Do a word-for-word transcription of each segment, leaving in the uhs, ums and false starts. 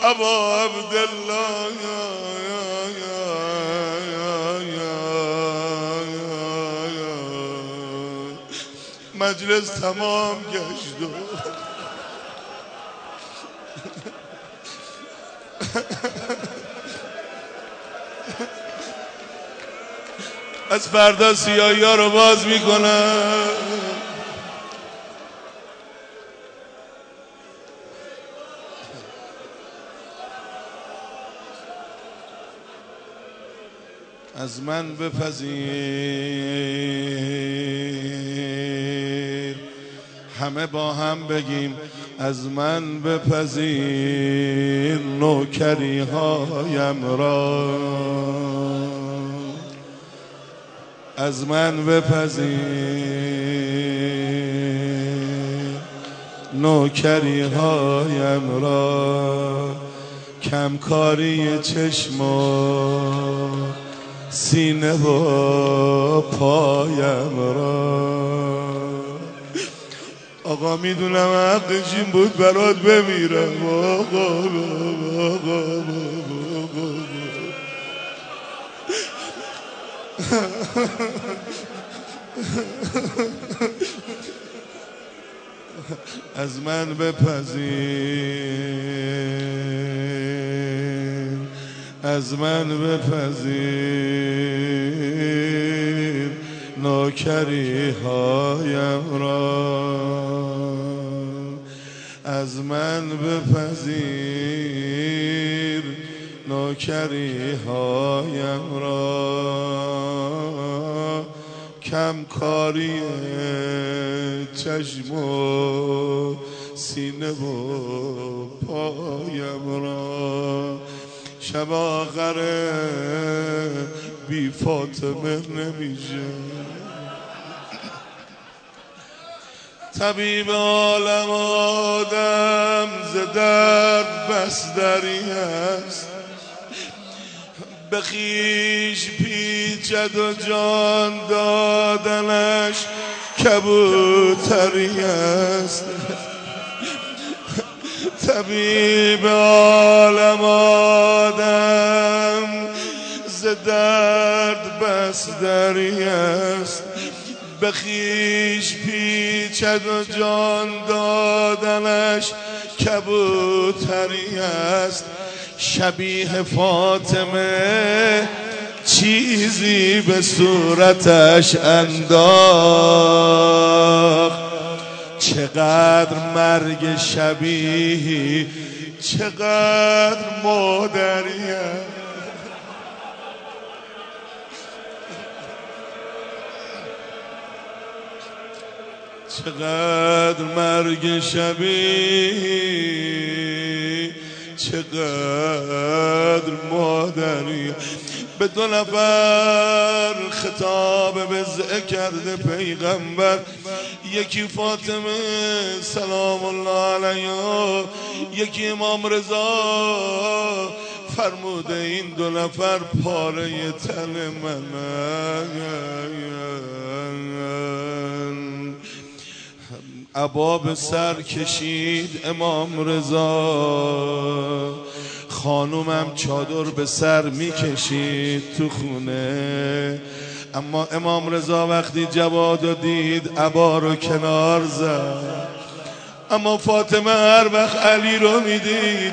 ابا عبدالله مجلس تمام گشت و از فردا سیاهی ها رو باز میکنن. از من بپذیر، همه با هم بگیم از من بپذیر نوکری هایم را، از من بپذیر نوکری هایم را، کمکاری چشم و سینه و پایم را. آقا میدونم حقش این بود برات بمیرم آقا آقا آقا. از من بپذیر، از من بپذیر نوکری هایم را، از من بپذیر نوکری هایم را، کمکاری چشم و سینه و پایم را. شب آخر بی فاطمه نمیشه، طبیب عالم آدم ز درد بس دری است، به خویش پیچد و جان دادنش کبوتری است. طبیب عالم آدم ز درد بس دری است، به خویش پیچد و جان دادنش کبوتری است. شبیه فاطمه چیزی به صورتش انداخت، چقدر مرگ شبیه چقدر مادریه. چقدر مرگ شبیه چقدر مادریه. به دو نفر خطاب وضع کرده پیغمبر، یکی فاطمه سلام الله علیها، یکی امام رضا. فرموده این دو نفر پاره تن من. عبا به سر کشید امام رضا، خانومم چادر به سر میکشید تو خونه. اما امام رضا وقتی جوادو دید عبا رو کنار زد. اما فاطمه هر وقت علی رو میدید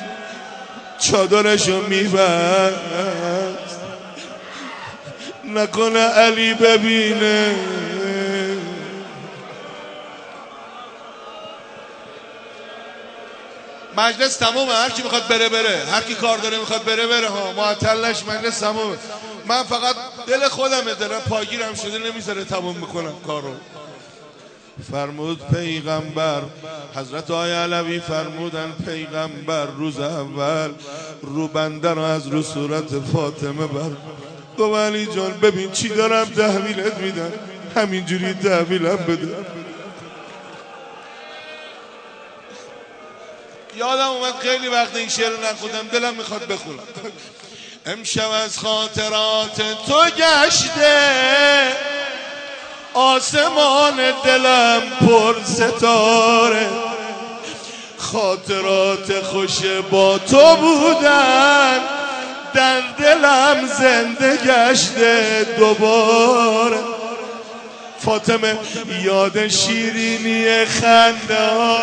چادرشو میبست، نکنه علی ببینه. مجلس تمومه، هر کی میخواد بره بره، هر کی کار داره میخواد بره بره ها، معطل نش، مجلس تمومه. من فقط دل خودمه، دلم پاگیرم شده نمیذاره تموم میکنم کارو. فرمود پیغمبر، حضرت آقای علوی فرمودن پیغمبر روز اول رو بنده رو از رو صورت فاطمه بر. گفت علی جان ببین چی دارم تحویلت میدن، همینجوری تحویلم بده. یادم اومد خیلی وقت این شعر نخوندم، دلم میخواد بخونم. امشب از خاطرات تو گشته آسمان دلم پر ستاره، خاطرات خوش با تو بودن در دلم زنده گشته دوباره. فاطمه یاد شیرینی خنده ها،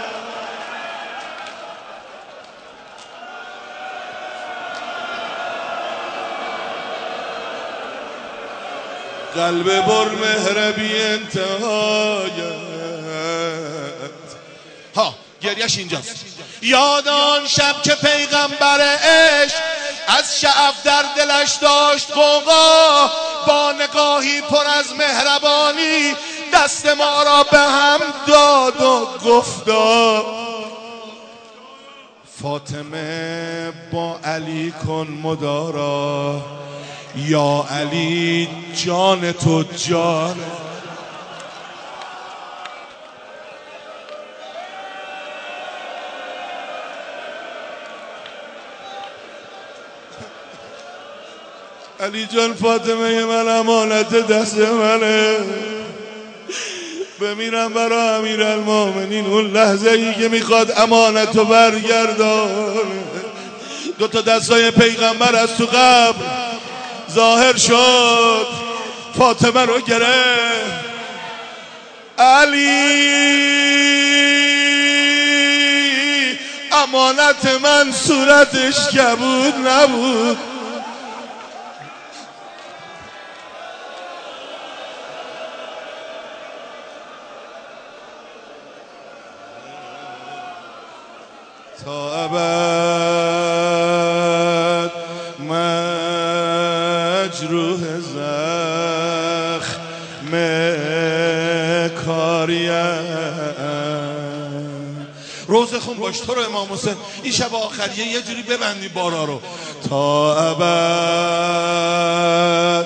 قلب بر مهر بی انتهایت. ها گریش اینجاست. یاد آن شب که پیغمبر عشق از شعف در دلش داشت غوغا، با نگاهی پر از مهربانی دست ما را به هم داد و گفتا فاطمه با علی کن مدارا، یا علی جان تو جان. علی جان فاطمه من امانت دست منه، بمیرم برای امیرالمومنین اون لحظه ای که میخواد امانت رو برگردان. دو تا دستای پیغمبر از تو قبر ظاهر شد، فاطمه رو گرفت. علی امانت من صورتش کبود نبود، تا ابد مجروح زخم کاریم. روزه خون باش تو رو امام حسین این شب آخریه یه جوری ببندی بارا رو. تا ابد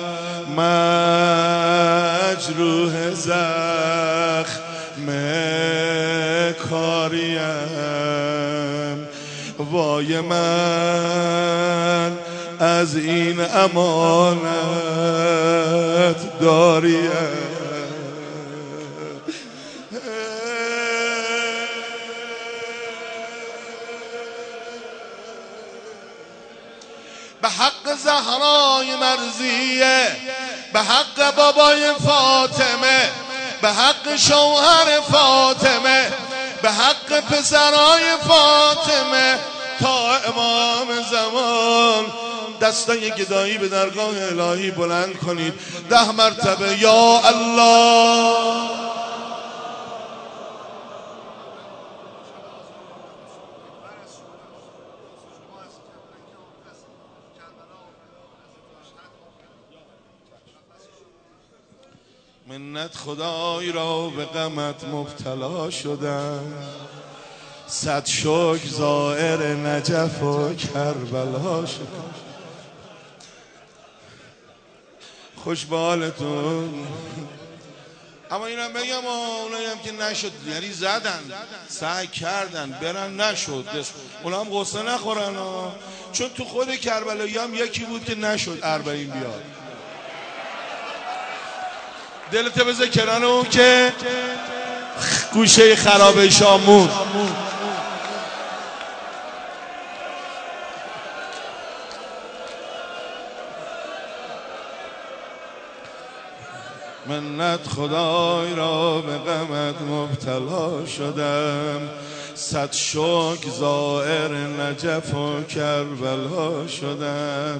مجروح زخم کاریم. وای من از این امانت داریم. به حق زهرای مرضیه، به حق بابای فاطمه، به حق شوهر فاطمه، به حق پسرای فاطمه، تا امام زمان دستای گدایی به درگاه الهی بلند کنید ده مرتبه یا الله. منت خدای را به غمت مبتلا شدم، صد شکر زائر نجف و کربلا شدم. خوش به حالتون. اما اینم بگم اونایی که نشد یعنی زدن سعی کردن برن نشد، اونا هم غصه نخورن، چون تو خود کربلایی هم یکی بود که نشد اربعین بیاد. دلت بذار کنار اون که گوشه خراب شامون. منت خدای را به غمت مبتلا شدم، صد شکر زائر نجف و کربلا شدم.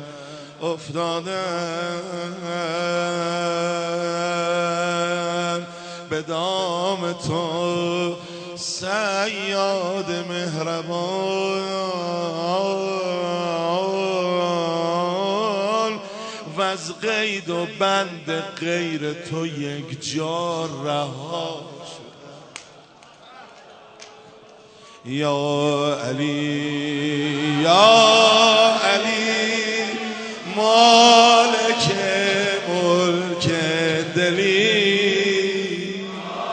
افتادم به دام تو صیاد مهربان، و از قید و بند غیر تو یک جا رها شدم. یا علی یا علی مالک ملک دلی،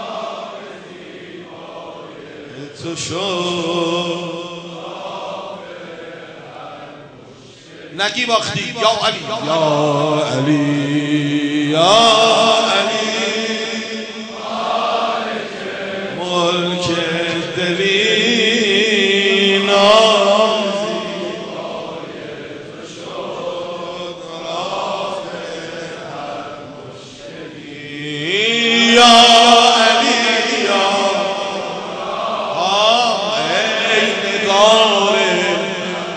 تو شد نگی باختی. یا علی یا علی یا علی مالک دلی،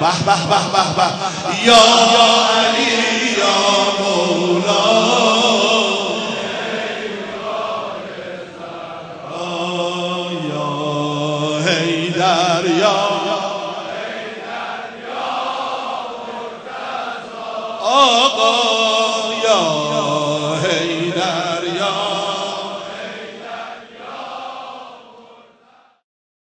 به به به به به یا علی یا مولا یا حیدر یا آقا